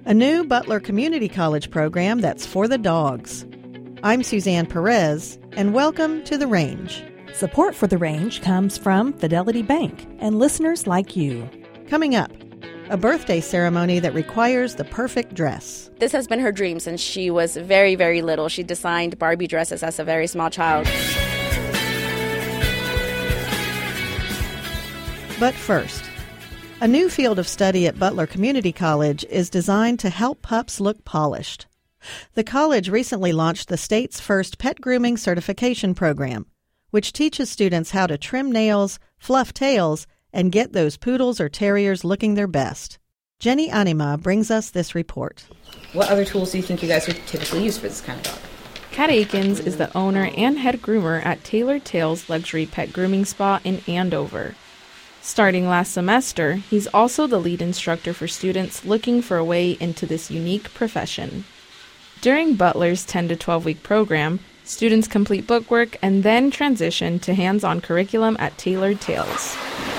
a new Butler Community College program that's for the dogs. I'm Suzanne Perez, and welcome to The Range. Support for The Range comes from Fidelity Bank and listeners like you. Coming up, a birthday ceremony that requires the perfect dress. This has been her dream since she was very, very little. She designed Barbie dresses as a very small child. But first, a new field of study at Butler Community College is designed to help pups look polished. The college recently launched the state's first pet grooming certification program, which teaches students how to trim nails, fluff tails, and get those poodles or terriers looking their best. Jenny Anima brings us this report. What other tools do you think you guys would typically use for this kind of dog? Kat Akins is the owner and head groomer at Tailored Tails Luxury Pet Grooming Spa in Andover. Starting last semester, he's also the lead instructor for students looking for a way into this unique profession. During Butler's 10 to 12-week program, students complete bookwork and then transition to hands-on curriculum at Tailored Tails.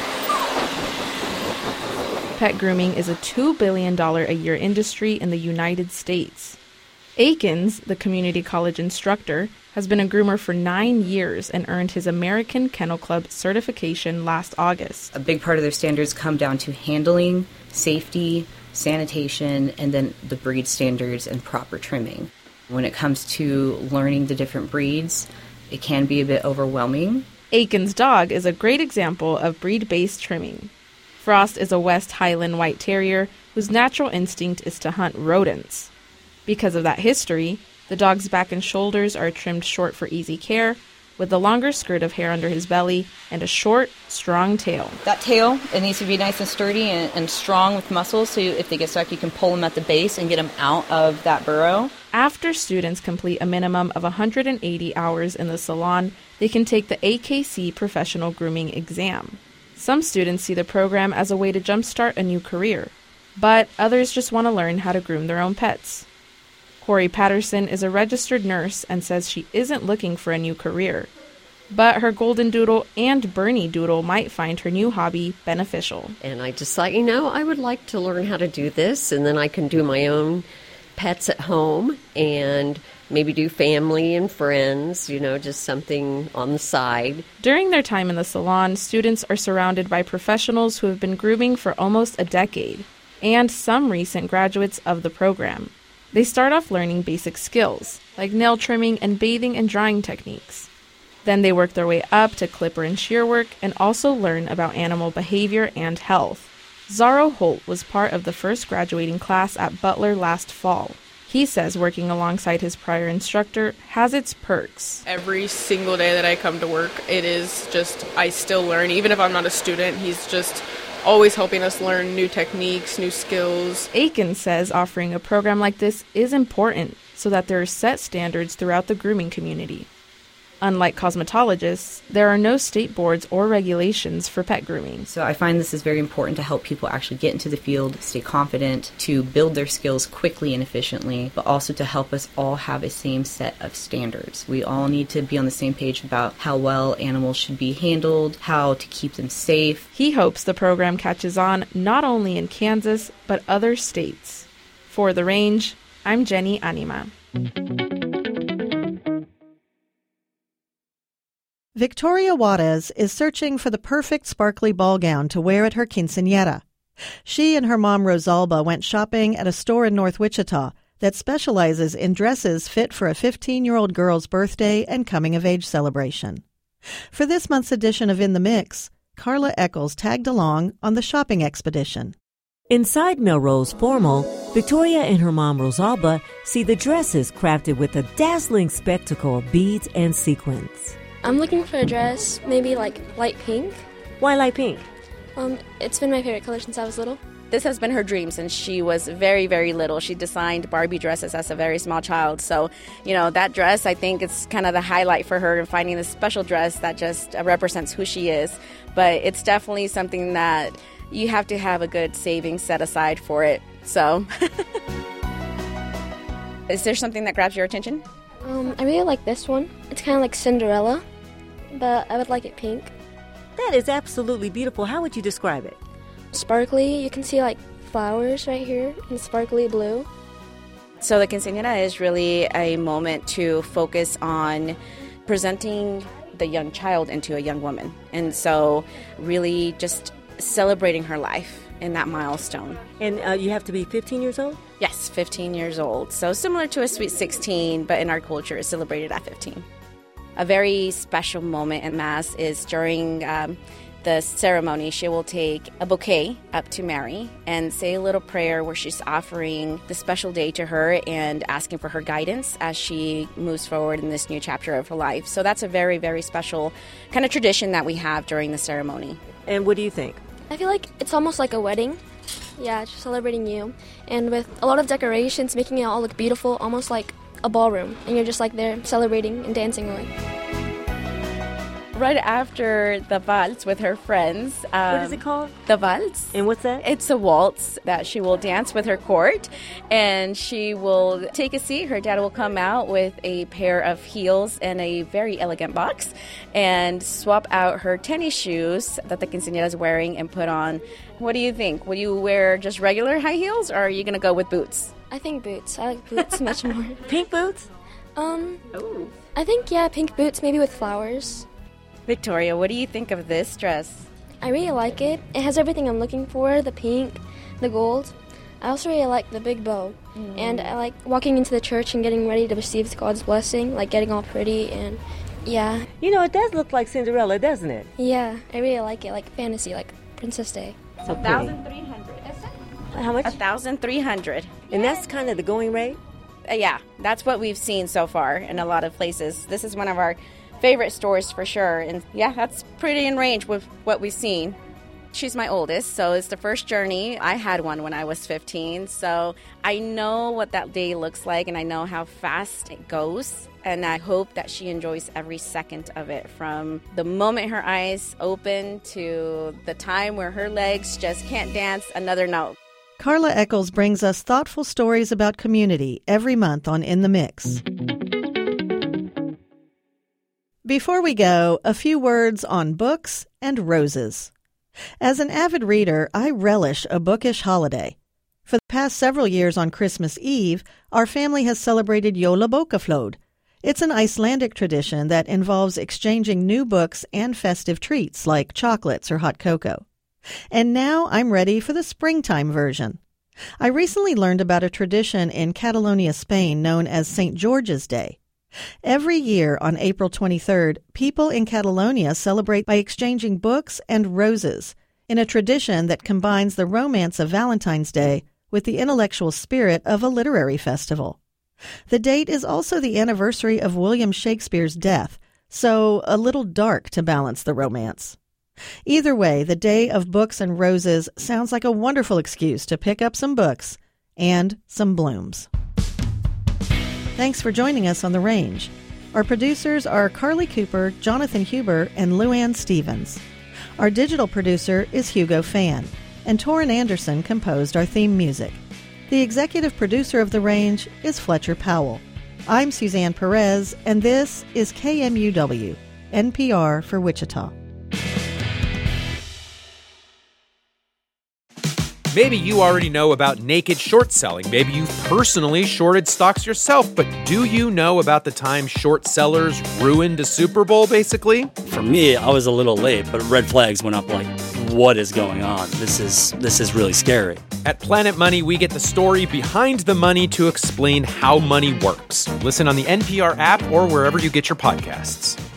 Pet grooming is a $2 billion a year industry in the United States. Akins, the community college instructor, has been a groomer for 9 years and earned his American Kennel Club certification last August. A big part of their standards come down to handling, safety, sanitation, and then the breed standards and proper trimming. When it comes to learning the different breeds, it can be a bit overwhelming. Akins' dog is a great example of breed-based trimming. Frost is a West Highland White Terrier whose natural instinct is to hunt rodents. Because of that history, the dog's back and shoulders are trimmed short for easy care, with a longer skirt of hair under his belly and a short, strong tail. That tail, it needs to be nice and sturdy and strong with muscles, so if they get stuck, you can pull them at the base and get them out of that burrow. After students complete a minimum of 180 hours in the salon, they can take the AKC Professional Grooming Exam. Some students see the program as a way to jumpstart a new career, but others just want to learn how to groom their own pets. Corey Patterson is a registered nurse and says she isn't looking for a new career, but her Golden Doodle and Bernie Doodle might find her new hobby beneficial. And I just thought, I would like to learn how to do this, and then I can do my own pets at home and maybe do family and friends, just something on the side. During their time in the salon, students are surrounded by professionals who have been grooming for almost a decade, and some recent graduates of the program. They start off learning basic skills, like nail trimming and bathing and drying techniques. Then they work their way up to clipper and shear work and also learn about animal behavior and health. Zaro Holt was part of the first graduating class at Butler last fall. He says working alongside his prior instructor has its perks. Every single day that I come to work, it is just, I still learn. Even if I'm not a student, he's just always helping us learn new techniques, new skills. Akins says offering a program like this is important so that there are set standards throughout the grooming community. Unlike cosmetologists, there are no state boards or regulations for pet grooming. So I find this is very important to help people actually get into the field, stay confident, to build their skills quickly and efficiently, but also to help us all have a same set of standards. We all need to be on the same page about how well animals should be handled, how to keep them safe. He hopes the program catches on not only in Kansas, but other states. For The Range, I'm Jenny Anima. Victoria Juarez is searching for the perfect sparkly ball gown to wear at her quinceañera. She and her mom Rosalba went shopping at a store in North Wichita that specializes in dresses fit for a 15-year-old girl's birthday and coming-of-age celebration. For this month's edition of In the Mix, Carla Eccles tagged along on the shopping expedition. Inside Melrose Formal, Victoria and her mom Rosalba see the dresses crafted with a dazzling spectacle of beads and sequins. I'm looking for a dress, maybe like light pink. Why light pink? It's been my favorite color since I was little. This has been her dream since she was very, very little. She designed Barbie dresses as a very small child. So, that dress, I think it's kind of the highlight for her, finding this special dress that just represents who she is. But it's definitely something that you have to have a good savings set aside for it. So, is there something that grabs your attention? I really like this one. It's kind of like Cinderella, but I would like it pink. That is absolutely beautiful. How would you describe it? Sparkly. You can see like flowers right here in sparkly blue. So the quinceañera is really a moment to focus on presenting the young child into a young woman. And so really just celebrating her life in that milestone. And you have to be 15 years old? Yes, 15 years old. So similar to a Sweet 16, but in our culture it's celebrated at 15. A very special moment in Mass is during the ceremony. She will take a bouquet up to Mary and say a little prayer where she's offering the special day to her and asking for her guidance as she moves forward in this new chapter of her life. So that's a very, very special kind of tradition that we have during the ceremony. And what do you think? I feel like it's almost like a wedding. Yeah, just celebrating you. And with a lot of decorations, making it all look beautiful, almost like a ballroom. And you're just like there celebrating and dancing away. Right after the waltz with her friends. What is it called? The waltz. And what's that? It's a waltz that she will dance with her court, and she will take a seat. Her dad will come out with a pair of heels and a very elegant box and swap out her tennis shoes that the quinceañera is wearing and put on. What do you think? Will you wear just regular high heels, or are you going to go with boots? I think boots. I like boots much more. Pink boots? I think, yeah, pink boots, maybe with flowers. Victoria, what do you think of this dress? I really like it. It has everything I'm looking for, the pink, the gold. I also really like the big bow. And I like walking into the church and getting ready to receive God's blessing, like getting all pretty and, yeah. You know, it does look like Cinderella, doesn't it? Yeah, I really like it, like fantasy, like Princess Day. So 1,300. How much? 1,300. And that's kind of the going rate? Yeah, that's what we've seen so far in a lot of places. This is one of our favorite stores for sure. And yeah, that's pretty in range with what we've seen. She's my oldest, so it's the first journey. I had one when I was 15, so I know what that day looks like, and I know how fast it goes. And I hope that she enjoys every second of it, from the moment her eyes open to the time where her legs just can't dance another note. Carla Eccles brings us thoughtful stories about community every month on In the Mix. Before we go, a few words on books and roses. As an avid reader, I relish a bookish holiday. For the past several years on Christmas Eve, our family has celebrated Jólabókaflóð. It's an Icelandic tradition that involves exchanging new books and festive treats like chocolates or hot cocoa. And now I'm ready for the springtime version. I recently learned about a tradition in Catalonia, Spain, known as St. George's Day. Every year on April 23rd, people in Catalonia celebrate by exchanging books and roses in a tradition that combines the romance of Valentine's Day with the intellectual spirit of a literary festival. The date is also the anniversary of William Shakespeare's death, so a little dark to balance the romance. Either way, the Day of Books and Roses sounds like a wonderful excuse to pick up some books and some blooms. Thanks for joining us on The Range. Our producers are Carly Cooper, Jonathan Huber, and Luann Stevens. Our digital producer is Hugo Fan, and Torrin Anderson composed our theme music. The executive producer of The Range is Fletcher Powell. I'm Suzanne Perez, and this is KMUW, NPR for Wichita. Maybe you already know about naked short selling. Maybe you've personally shorted stocks yourself, but do you know about the time short sellers ruined a Super Bowl, basically? For me, I was a little late, but red flags went up like, what is going on? This is really scary. At Planet Money, we get the story behind the money to explain how money works. Listen on the NPR app or wherever you get your podcasts.